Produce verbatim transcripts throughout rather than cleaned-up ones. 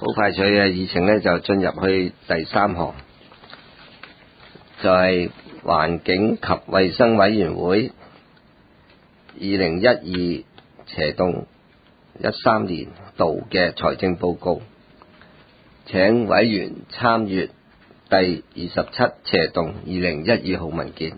好快脆嘅議程呢，就進入去第三項，就係、是、環境及衛生委員會二零一二斜動一三年度嘅財政報告，請委員參閱第二十七斜動二零一二號文件。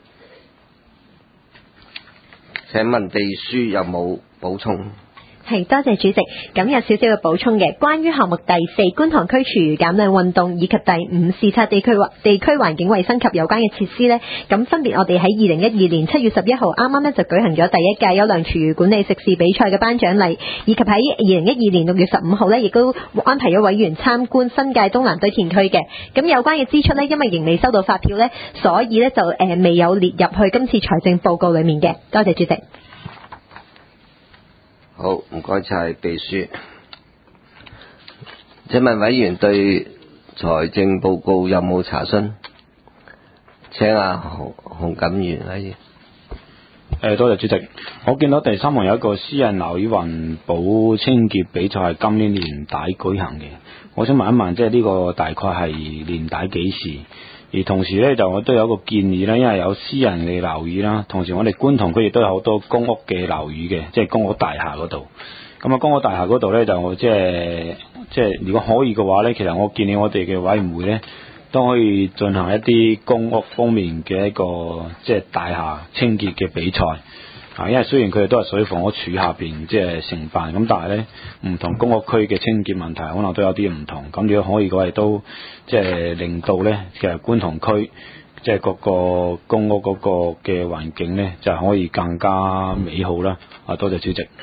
請問秘書有冇補充？ 係，多謝主席。咁有少少嘅補充嘅，關於項目第四觀塘區廚餘減量運動以及第五視察地區地區環境衛生及有關嘅設施呢，咁分別我哋喺二零一二年七月十一號啱啱呢就舉行咗第一屆優良廚餘管理食肆比賽嘅頒獎禮，以及喺二零一二年六月十五號呢亦都安排咗委員參觀新界東南堆填區嘅。咁有關嘅支出呢，因為仍未收到發票呢，所以呢就誒、呃、未有列入去今次財政報告裡面嘅。多謝主席。 好，唔該晒秘書。請問委員對財政報告有冇查詢？請阿洪洪錦元委員。 誒，多謝主席。我見到第三項有一個私人樓宇環保清潔比賽係今年年底舉行嘅，我想問一問，即係呢個大概係年底幾時？而同時咧，就我都有一個建議啦，因為有私人嘅樓宇啦，同時我哋觀塘區亦都有好多公屋嘅樓宇嘅，即係公屋大廈嗰度。咁啊，公屋大廈嗰度咧就即係即係如果可以嘅話咧，其實我建議我哋嘅委員會咧都可以進行一啲公屋方面嘅一個即係大廈清潔嘅比賽。啊，因為雖然佢哋都係屬於房屋署下邊即係承辦，咁但係咧唔同公屋區嘅清潔問題可能都有啲唔同。咁如果可以嘅話，亦都即係令到咧其實觀塘區即係各個公屋嗰個嘅環境咧就可以更加美好啦。啊，多謝主席。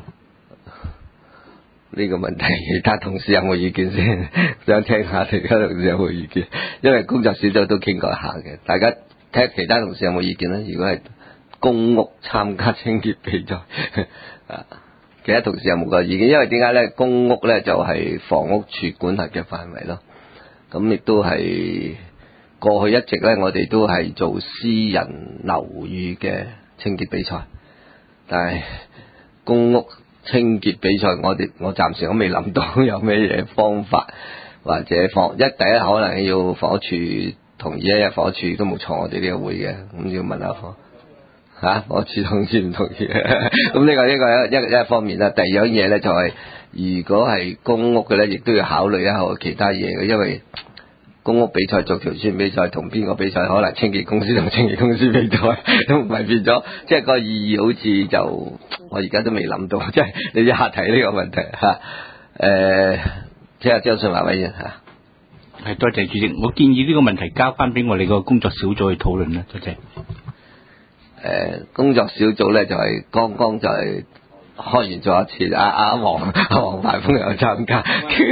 呢個問題其他同事有冇意見先？想聽下其他同事有冇意見，因為工作小組都傾過下嘅，大家睇下其他同事有冇意見咧？如果係公屋參加清潔比賽，啊，其他同事有冇個意見？因為點解咧？公屋咧就係房屋署管轄嘅範圍咯。咁亦都係過去一直咧，我哋都係做私人樓宇嘅清潔比賽，但係公屋清潔比賽，我哋我暫時都未諗到有咩嘢方法，或者房一第一可能要房屋署同意，因為房屋署都冇坐我哋呢個會嘅，咁要問下房。吓，我似同意唔同意？咁呢個呢個一一一方面啦。第二樣嘢咧就係、是，如果係公屋嘅咧，亦都要考慮一下其他嘢嘅，因為公屋比賽做條村比賽同邊個比賽，可能清潔公司同清潔公司比賽都唔係變咗，即係個意義好似就我而家都未諗到，即係你一下睇呢個問題吓。誒、呃，聽下張信華委員吓。 係，多謝主席。我建議呢個問題交翻俾我哋個工作小組去討論啦。多謝。 誒、呃，工作小組咧就係、是、剛剛就係開完咗一次，阿阿黃阿黃大豐有參加，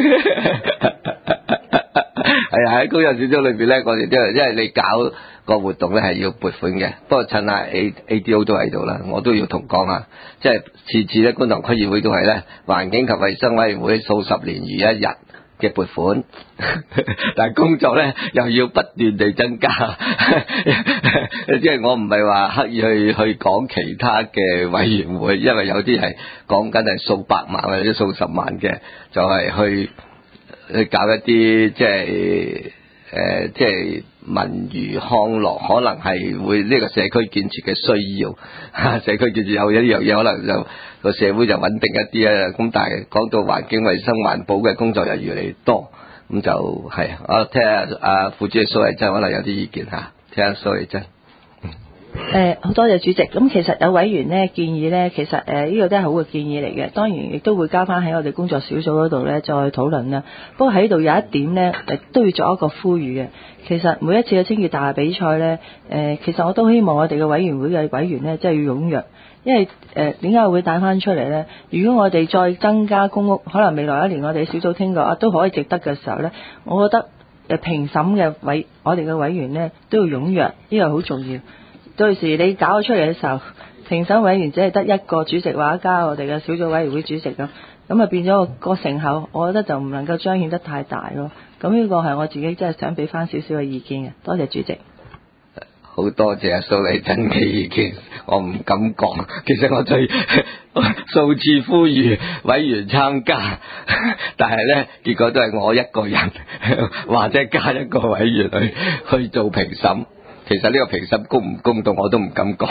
係啊，喺工作小組裏邊咧，我哋都係因為你搞個活動咧係要撥款嘅，不過趁下 A A D O 都喺度啦，我都要同講啊，即係次次咧觀塘區議會都係咧環境及衛生委員會數十年如一日嘅撥款，但係工作咧又要不斷地增加，即係我唔係話刻意去去講其他嘅委員會，因為有啲係講緊係數百萬或者數十萬嘅，就係、是、去去搞一啲即係誒即係文娛康樂，可能係會呢個社區建設嘅需要，社區建設有一樣嘢可能就個社會就穩定一啲啊。咁但係講到環境衛生環保嘅工作又越嚟越多，咁就係我聽下阿副主席蘇麗珍可能有啲意見嚇，聽下蘇麗珍。 誒，好多謝主席。咁其實有委員呢建議呢，其實誒呢個都係好嘅建議嚟嘅。當然亦都會交翻喺我哋工作小組嗰度呢再討論啦。不過喺度有一點呢，誒都要作一個呼籲嘅。其實每一次嘅清潔大比賽呢，誒其實我都希望我哋嘅委員會嘅委員呢，即係要踴躍。因為誒點解會帶翻出嚟呢？如果我哋再增加公屋，可能未來一年我哋小組聽過啊都可以值得嘅時候呢，我覺得誒評審嘅委我哋嘅委員呢都要踴躍，呢個好重要。到時你搞咗出嚟嘅時候，評審委員只係得一個主席或者加我哋嘅小組委員會主席咁，咁啊變咗個成效，我覺得就唔能夠彰顯得太大咯。咁呢個係我自己真係想俾翻少少嘅意見嘅。多謝主席。 好多謝阿蘇麗珍嘅意見，我唔敢講。其實我最數次呼籲委員參加，但係咧結果都係我一個人或者加一個委員去去做評審。其實呢個評審公唔公道我都唔敢講，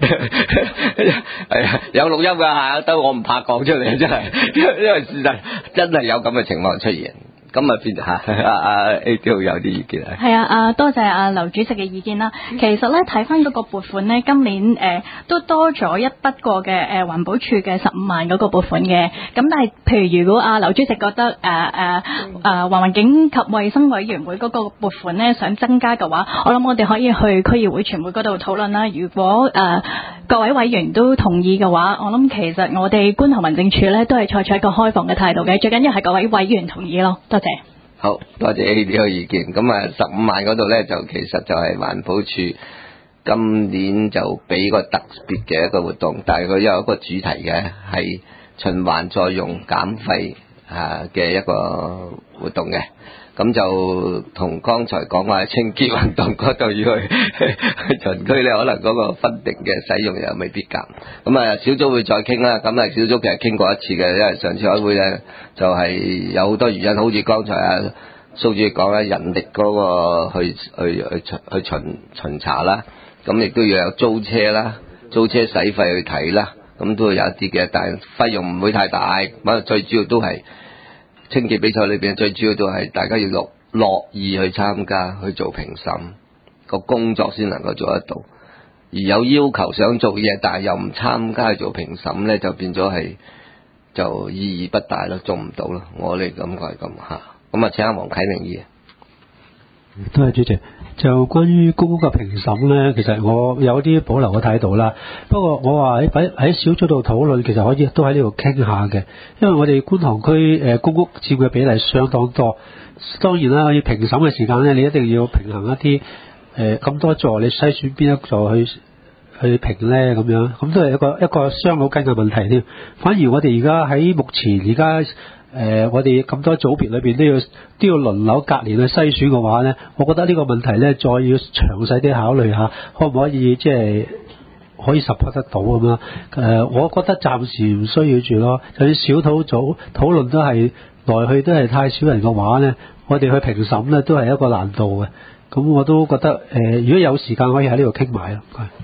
係啊，有錄音㗎嚇，都我唔怕講出嚟，真係，因為事實真係有咁嘅情況出現。咁啊變嚇，阿阿 A 都有啲意見啊。 係啊，啊多謝阿劉主席嘅意見啦。其實咧睇翻嗰個撥款咧，今年誒、呃、都多咗一筆過嘅誒環保署嘅十五萬嗰個撥款嘅。咁但係譬如如果阿劉主席覺得誒誒誒環環境及衛生委員會嗰個撥款咧想增加嘅話，我諗我哋可以去區議會全會嗰度討論啦。如果誒、呃、各位委員都同意嘅話，我諗其實我哋觀塘民政處咧都係採取一個開放嘅態度嘅，最緊要係各位委員同意咯。多謝。 好多謝 A 呢個意見。咁啊，十五萬嗰度咧就其實就係環保署今年就俾個特別嘅一個活動，但係佢有一個主題嘅係循環再用減廢啊嘅一個活動嘅。咁就同剛才講話清潔運動嗰度要去巡區咧，可能嗰個分定嘅使用又未必夾。咁啊，小組會再傾啦。咁啊，小組其實傾過一次嘅，因為上次開會咧就係有好多原因，好似剛才啊蘇主席講啦，人力嗰個去去去去巡巡查啦，咁亦都要有租車啦，租車使費去睇啦，咁都會有一啲嘅，但係費用唔會太大。咁最主要都係。清潔比賽裏邊最主要都係大家要樂樂意去參加去做評審，個工作先能夠做得到。而有要求想做嘢，但係又唔參加去做評審咧，就變咗係就意義不大咯，做唔到咯。我哋感覺係咁嚇。咁啊，請阿黃啟明議員。 多謝主席。就關於公屋嘅評審咧，其實我有啲保留嘅態度啦。不過我話喺喺喺小組度討論，其實可以都喺呢度傾下嘅。因為我哋觀塘區誒公屋佔嘅比例相當多。當然啦，要評審嘅時間咧，你一定要平衡一啲誒咁多座，你篩選邊一座去去評咧咁樣，咁都係一個一個傷腦筋嘅問題添。反而我哋而家喺目前而家。誒、呃，我哋咁多組別裏邊都要都要輪流隔年去篩選嘅話咧，我覺得呢個問題咧，再要詳細啲考慮下，可唔可以即係可以 support 得到咁樣？誒、呃，我覺得暫時唔需要住咯。就算小組組討論都係來去都係太少人嘅話咧，我哋去評審咧都係一個難度嘅。咁我都覺得誒、呃，如果有時間可以喺呢度傾埋咯。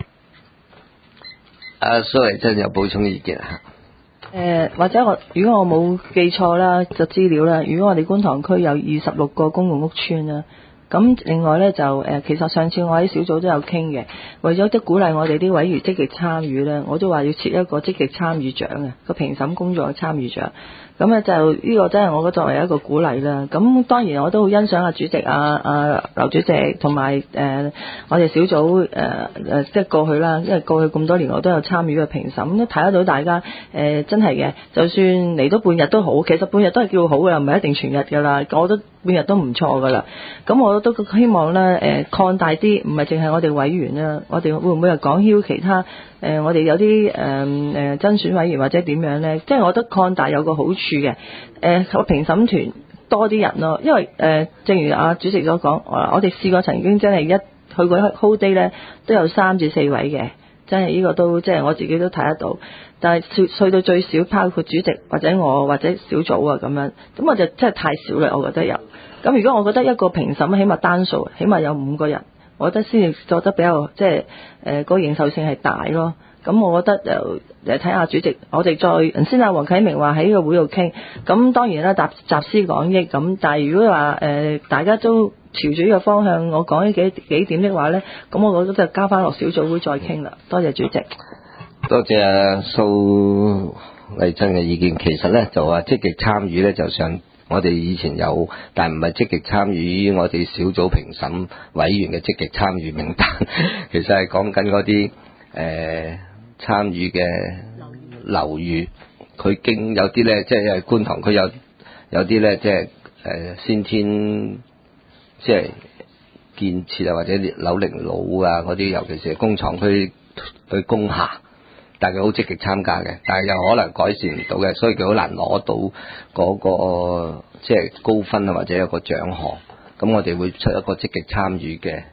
阿蘇麗珍有補充意見啊？ 誒、呃、或者我如果我冇記錯啦，就資料啦。如果我哋觀塘區有二十六個公共屋邨啦，咁另外咧就誒、呃，其實上次我喺小組都有傾嘅，為咗即鼓勵我哋啲委員積極參與咧，我都話要設一個積極參與獎嘅個評審工作嘅參與獎。咁咧就呢個真係我覺得作為一個鼓勵啦。咁當然我都好欣賞阿主席啊啊劉主席同埋誒我哋小組誒誒、呃、即係過去啦，因為過去咁多年我都有參與嘅評審，都睇得到大家誒、呃、真係嘅，就算嚟到半日都好，其實半日都係叫好嘅，唔係一定全日㗎啦。我覺得半日都唔錯㗎啦。咁我都希望咧誒擴大啲，唔係淨係我哋委員啦，我哋會唔會係講囂其他？誒、呃，我哋有啲誒誒甄選委員或者點樣咧？即係我覺得擴大有個好處嘅。誒、呃，個評審團多啲人咯，因為誒、呃，正如阿主席所講，我哋試過曾經真係一去過 whole day 咧，都有三至四位嘅，真係呢個都即係我自己都睇得到。但係去去到最少，包括主席或者我或者小組啊咁樣，咁我就真係太少啦。我覺得有。咁如果我覺得一個評審起碼單數，起碼有五個人。我覺得先至做得比較即係誒個認受性係大咯。咁我覺得就誒睇下主席，我哋再先阿黃啟明話喺呢個會度傾。咁當然啦，集集思廣益咁。但係如果話誒、呃、大家都朝住呢個方向，我講呢幾幾點的話咧，咁我覺得就交翻落小組會再傾啦。多謝主席。 多謝阿蘇麗珍嘅意見。其實咧就話積極參與咧，就想。我哋以前有，但唔係積極參與我哋小組評審委員嘅積極參與名單。其實係講緊嗰啲誒參與嘅樓宇，佢經有啲咧，即係觀塘區有有啲咧，即係誒先天即係建設啊，或者樓齡老啊嗰啲，尤其是工廠區去工廈。但係佢好積極參加嘅，但係又可能改善唔到嘅，所以佢好難攞到嗰個即係高分啊，或者一個獎項。咁我哋會出一個積極參與嘅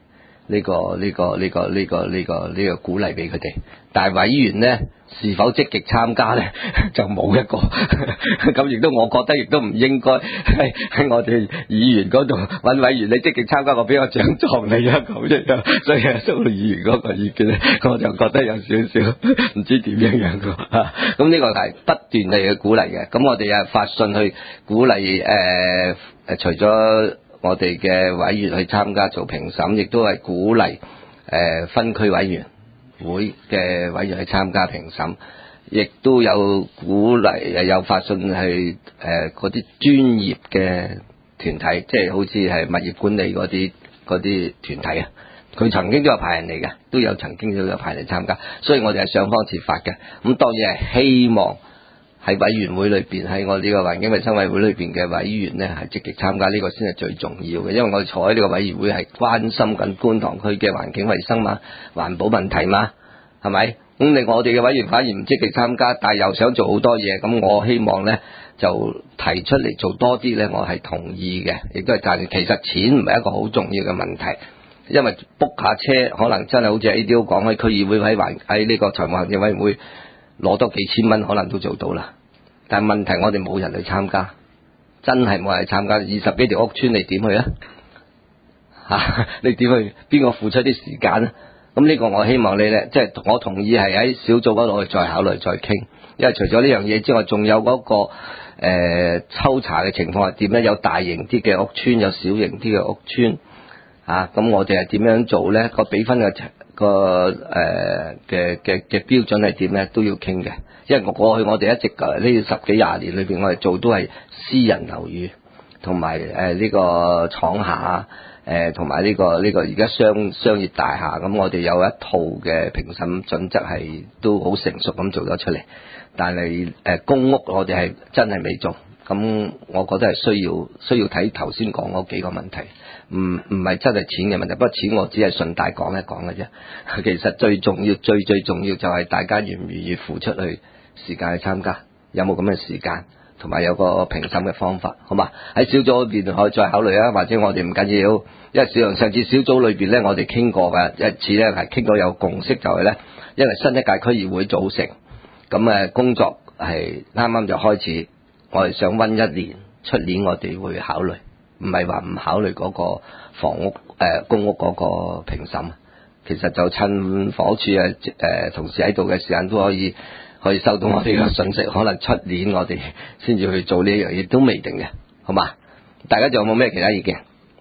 呢個呢個呢個呢個呢個呢個鼓勵俾佢哋。但係委員呢，是否積極參加呢？就冇一個。咁亦都我覺得亦都唔應該喺喺我哋議員嗰度揾委員，你積極參加，我俾個獎狀你啊咁樣。所以蘇議員嗰個意見咧，我就覺得有少少唔知點樣樣㗎。咁呢個係不斷地去鼓勵嘅。咁我哋又發信去鼓勵誒誒、呃，除咗我哋嘅委員去參加做評審，亦都係鼓勵誒、呃、分區委員會嘅委員去參加評審，亦都有鼓勵又有發信去誒嗰啲專業嘅團體，即係好似係物業管理嗰啲嗰啲團體啊，佢曾經都有派人嚟嘅，都有曾經都有派人嚟參加，所以我哋係想方設法嘅。咁當然係希望喺委員會裏邊，喺我呢個環境衞生委員會裏邊嘅委員呢，係積極參加，呢個先係最重要嘅。因為我哋坐喺呢個委員會係關心緊觀塘區嘅環境衞生嘛、環保問題嘛，係咪？咁你我哋嘅委員反而唔積極參加，但係又想做好多嘢，咁我希望呢，就提出嚟做多啲呢，我係同意嘅，亦都係讚成。其實錢唔係一個好重要嘅問題，因為 book 下車可能真係好似 A D O 講，喺區議會喺環喺呢個財務行政委員會攞多幾千蚊，可能都做到啦。但係問題我哋冇人去參加，真係冇人去參加。二十幾條屋邨你點去啊？嚇，你點去？邊個付出啲時間啊？咁呢個我希望你咧，即係我同意係喺小組嗰度去再考慮再傾，因為除咗呢樣嘢之外，仲有嗰個誒抽查嘅情況係點咧？有大型啲嘅屋邨，有小型啲嘅屋邨啊，咁我哋係點樣做咧？個比分嘅個誒嘅嘅嘅標準係點咧？都要傾嘅，因為我過去我哋一直誒呢十幾廿年裏邊，我哋做都係私人樓宇同埋誒呢個廠廈。誒同埋呢個呢個而家商商業大廈，咁我哋有一套嘅評審準則係都好成熟咁做咗出嚟，但係誒公屋我哋係真係未做，咁我覺得係需要需要睇頭先講嗰幾個問題，唔唔係真係錢嘅問題，不過錢我只係順帶講一講嘅啫。其實最重要最最重要就係大家願唔願意付出去時間去參加，有冇咁嘅時間？同埋有個評審嘅方法，好嘛？喺小組裏邊可以再考慮啊，或者我哋唔緊要，因為小上次小組裏邊咧，我哋傾過嘅一次咧，係傾到有共識，就係咧，因為新一屆區議會組成，咁誒工作係啱啱就開始，我哋想溫一年，出年我哋會考慮，唔係話唔考慮嗰個房屋誒、呃、公屋嗰個評審，其實就趁房屋處誒誒同事喺度嘅時間都可以。可以收到我哋嘅信息，可能出年我哋先至去做呢樣嘢都未定嘅，好嘛？大家仲有冇咩其他意見？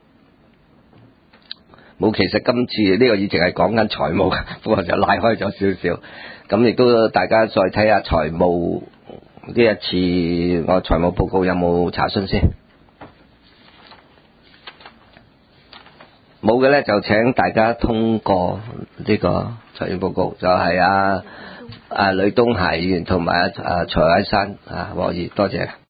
冇，其實今次呢個議程係講緊財務，不過就拉開咗少少。咁亦都大家再睇下財務呢一次我財務報告有冇查詢先？冇嘅咧，就請大家通過呢個財務報告，就係啊。啊，呂東霞議員同埋啊，啊，徐偉山啊，黃議，多謝。